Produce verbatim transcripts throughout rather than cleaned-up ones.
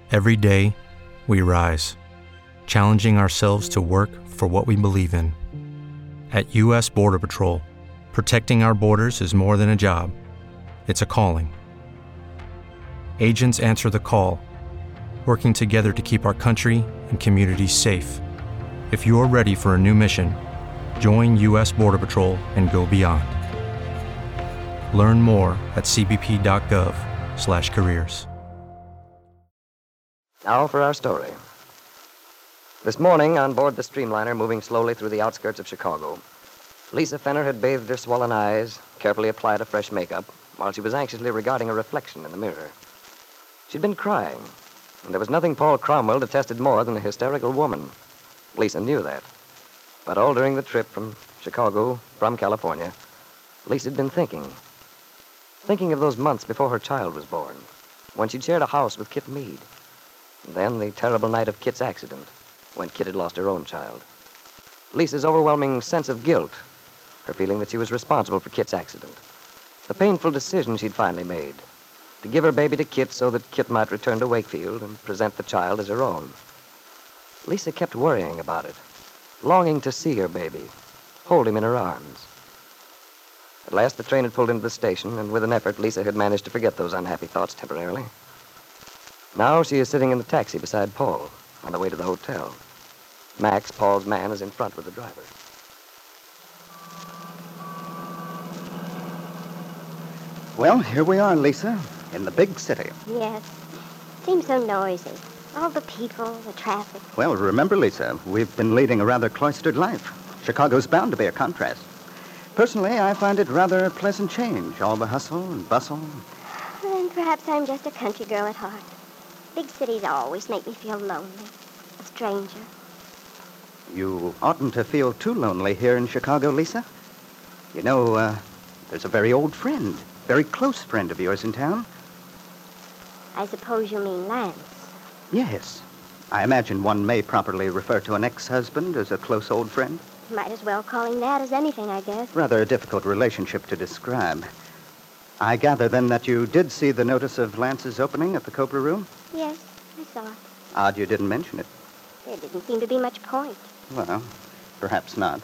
Every day, we rise, challenging ourselves to work for what we believe in. At U S Border Patrol, protecting our borders is more than a job. It's a calling. Agents answer the call, working together to keep our country and communities safe. If you are ready for a new mission, join U S Border Patrol and go beyond. Learn more at c b p dot gov slash careers. Now for our story. This morning, on board the Streamliner moving slowly through the outskirts of Chicago, Lisa Fenner had bathed her swollen eyes, carefully applied a fresh makeup, while she was anxiously regarding a reflection in the mirror. She'd been crying, and there was nothing Paul Cromwell detested more than a hysterical woman. Lisa knew that. But all during the trip from Chicago, from California, Lisa'd been thinking. Thinking of those months before her child was born, when she'd shared a house with Kit Meade. And then the terrible night of Kit's accident, when Kit had lost her own child. Lisa's overwhelming sense of guilt, her feeling that she was responsible for Kit's accident. The painful decision she'd finally made, to give her baby to Kit so that Kit might return to Wakefield and present the child as her own. Lisa kept worrying about it, longing to see her baby, hold him in her arms. At last, the train had pulled into the station, and with an effort, Lisa had managed to forget those unhappy thoughts temporarily. Now she is sitting in the taxi beside Paul, on the way to the hotel. Max, Paul's man, is in front with the driver. Well, here we are, Lisa, in the big city. Yes. Seems so noisy. All the people, the traffic. Well, remember, Lisa, we've been leading a rather cloistered life. Chicago's bound to be a contrast. Personally, I find it rather a pleasant change, all the hustle and bustle. And perhaps I'm just a country girl at heart. Big cities always make me feel lonely, a stranger. You oughtn't to feel too lonely here in Chicago, Lisa. You know, uh, there's a very old friend, very close friend of yours in town. I suppose you mean Lance. Yes. I imagine one may properly refer to an ex-husband as a close old friend. Might as well call him that as anything, I guess. Rather a difficult relationship to describe. I gather, then, that you did see the notice of Lance's opening at the Cobra Room? Yes, I saw it. Odd you didn't mention it. There didn't seem to be much point. Well, perhaps not.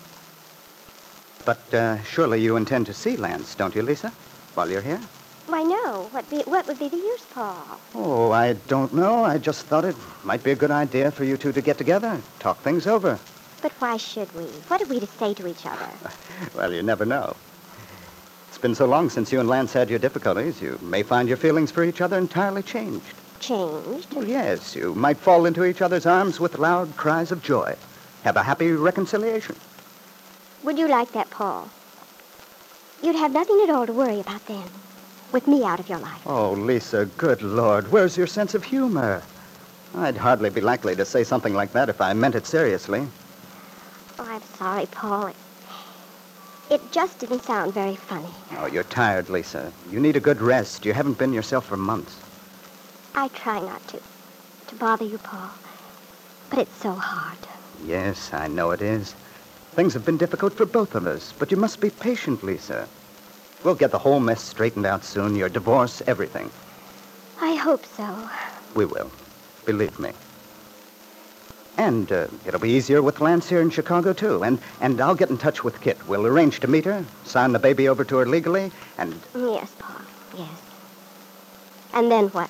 But uh, surely you intend to see Lance, don't you, Lisa, while you're here? Why, no. What, be, what would be the use, Paul? Oh, I don't know. I just thought it might be a good idea for you two to get together, talk things over. But why should we? What are we to say to each other? Well, you never know. It's been so long since you and Lance had your difficulties, you may find your feelings for each other entirely changed. Changed? Well, yes, you might fall into each other's arms with loud cries of joy. Have a happy reconciliation. Would you like that, Paul? You'd have nothing at all to worry about then, with me out of your life. Oh, Lisa, good Lord, where's your sense of humor? I'd hardly be likely to say something like that if I meant it seriously. Oh, I'm sorry, Paul. It, it just didn't sound very funny. Oh, you're tired, Lisa. You need a good rest. You haven't been yourself for months. I try not to, to bother you, Paul. But it's so hard. Yes, I know it is. Things have been difficult for both of us, but you must be patient, Lisa. We'll get the whole mess straightened out soon. Your divorce, everything. I hope so. We will. Believe me. And uh, it'll be easier with Lance here in Chicago, too. And, and I'll get in touch with Kit. We'll arrange to meet her, sign the baby over to her legally, and... Yes, Paul, yes. And then what?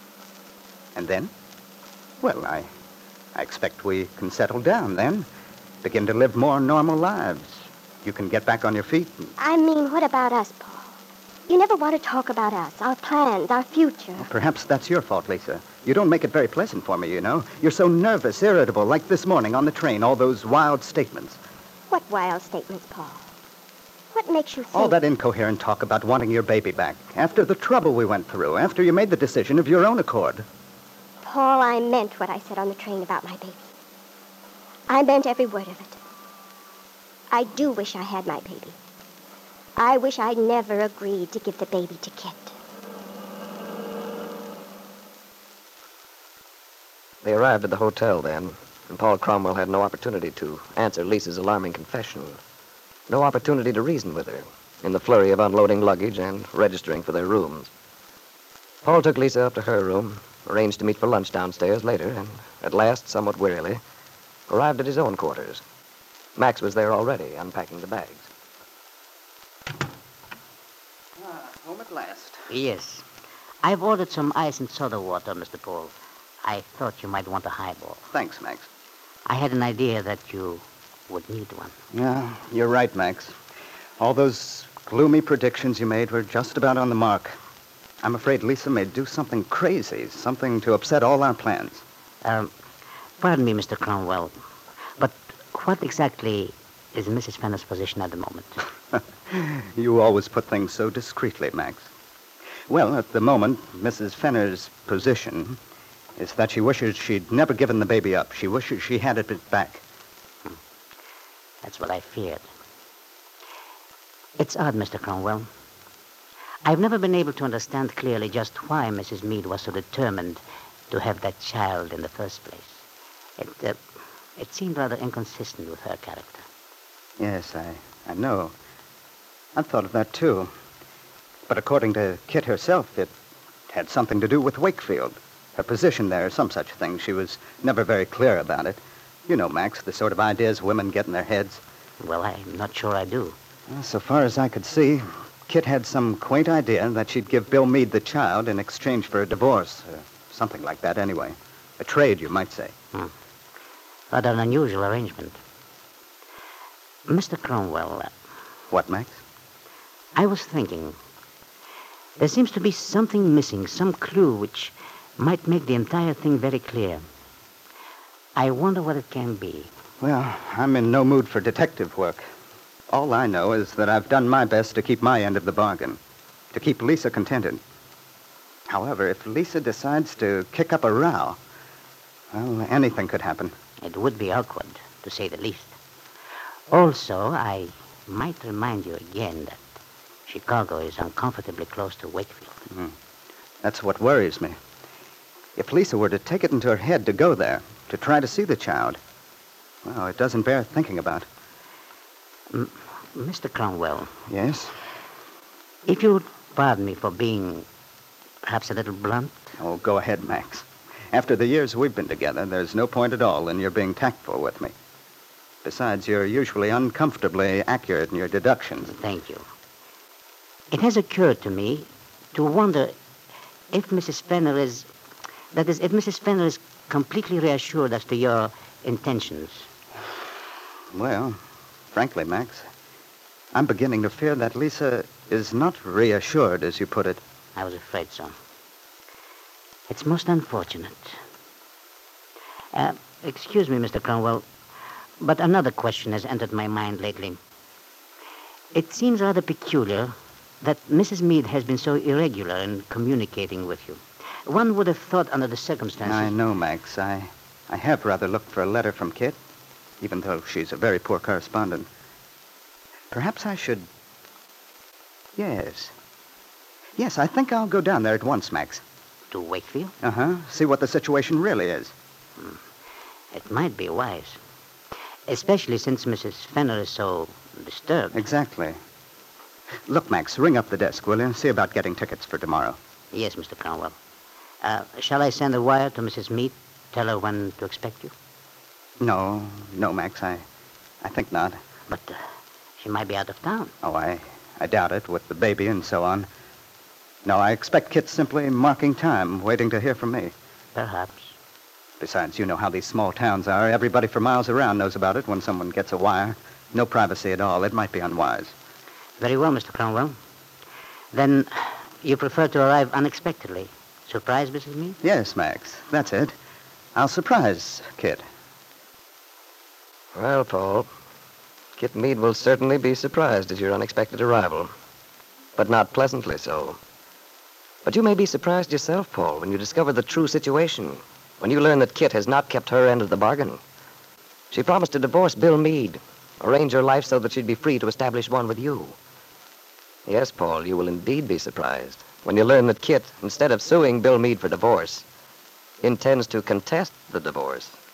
And then? Well, I, I expect we can settle down then. Begin to live more normal lives. You can get back on your feet. And... I mean, what about us, Paul? You never want to talk about us, our plans, our future. Well, perhaps that's your fault, Lisa. You don't make it very pleasant for me, you know. You're so nervous, irritable, like this morning on the train, all those wild statements. What wild statements, Paul? What makes you think... All that incoherent talk about wanting your baby back, after the trouble we went through, after you made the decision of your own accord. Paul, I meant what I said on the train about my baby. I meant every word of it. I do wish I had my baby. I wish I'd never agreed to give the baby to Kit. They arrived at the hotel then, and Paul Cromwell had no opportunity to answer Lisa's alarming confession. No opportunity to reason with her, in the flurry of unloading luggage and registering for their rooms. Paul took Lisa up to her room, arranged to meet for lunch downstairs later, and at last, somewhat wearily, arrived at his own quarters. Max was there already, unpacking the bags. Ah, home at last. Yes. I've ordered some ice and soda water, Mister Paul. I thought you might want a highball. Thanks, Max. I had an idea that you would need one. Yeah, you're right, Max. All those gloomy predictions you made were just about on the mark. I'm afraid Lisa may do something crazy, something to upset all our plans. Um, pardon me, Mister Cromwell, but what exactly is Missus Fenner's position at the moment? You always put things so discreetly, Max. Well, at the moment, Missus Fenner's position is that she wishes she'd never given the baby up. She wishes she had it back. Hmm. That's what I feared. It's odd, Mister Cromwell. I've never been able to understand clearly just why Missus Meade was so determined to have that child in the first place. It, uh, it seemed rather inconsistent with her character. Yes, I, I know. I've thought of that, too. But according to Kit herself, it had something to do with Wakefield. Her position there, some such thing. She was never very clear about it. You know, Max, the sort of ideas women get in their heads. Well, I'm not sure I do. Well, so far as I could see, Kit had some quaint idea that she'd give Bill Meade the child in exchange for a divorce. Uh, something like that, anyway. A trade, you might say. Hmm. Rather an unusual arrangement. Mister Cromwell... Uh, what, Max? I was thinking... There seems to be something missing, some clue which might make the entire thing very clear. I wonder what it can be. Well, I'm in no mood for detective work. All I know is that I've done my best to keep my end of the bargain, to keep Lisa contented. However, if Lisa decides to kick up a row, well, anything could happen. It would be awkward, to say the least. Also, I might remind you again that Chicago is uncomfortably close to Wakefield. Mm. That's what worries me. If Lisa were to take it into her head to go there, to try to see the child, well, it doesn't bear thinking about. M- Mister Cromwell. Yes? If you would pardon me for being perhaps a little blunt. Oh, go ahead, Max. After the years we've been together, there's no point at all in your being tactful with me. Besides, you're usually uncomfortably accurate in your deductions. Thank you. It has occurred to me to wonder if Missus Fenner is... That is, if Missus Fenner is completely reassured as to your intentions. Well, frankly, Max, I'm beginning to fear that Lisa is not reassured, as you put it. I was afraid so. It's most unfortunate. Uh, excuse me, Mister Cromwell, but another question has entered my mind lately. It seems rather peculiar that Missus Meade has been so irregular in communicating with you. One would have thought under the circumstances... I know, Max. I, I have rather looked for a letter from Kit, even though she's a very poor correspondent. Perhaps I should... Yes. Yes, I think I'll go down there at once, Max. To Wakefield? Uh-huh. See what the situation really is. Hmm. It might be wise. Especially since Missus Fenner is so disturbed. Exactly. Look, Max, ring up the desk, will you? See about getting tickets for tomorrow. Yes, Mister Cromwell. Uh, shall I send a wire to Missus Meade? Tell her when to expect you? No, no, Max, I, I think not. But uh, she might be out of town. Oh, I, I doubt it, with the baby and so on. No, I expect Kit's simply marking time, waiting to hear from me. Perhaps. Besides, you know how these small towns are. Everybody for miles around knows about it when someone gets a wire. No privacy at all. It might be unwise. Very well, Mister Cromwell. Then you prefer to arrive unexpectedly. Surprise, Missus Meade? Yes, Max. That's it. I'll surprise Kit. Well, Paul, Kit Meade will certainly be surprised at your unexpected arrival. But not pleasantly so. But you may be surprised yourself, Paul, when you discover the true situation. When you learn that Kit has not kept her end of the bargain. She promised to divorce Bill Meade, arrange her life so that she'd be free to establish one with you. Yes, Paul, you will indeed be surprised when you learn that Kit, instead of suing Bill Meade for divorce, intends to contest the divorce.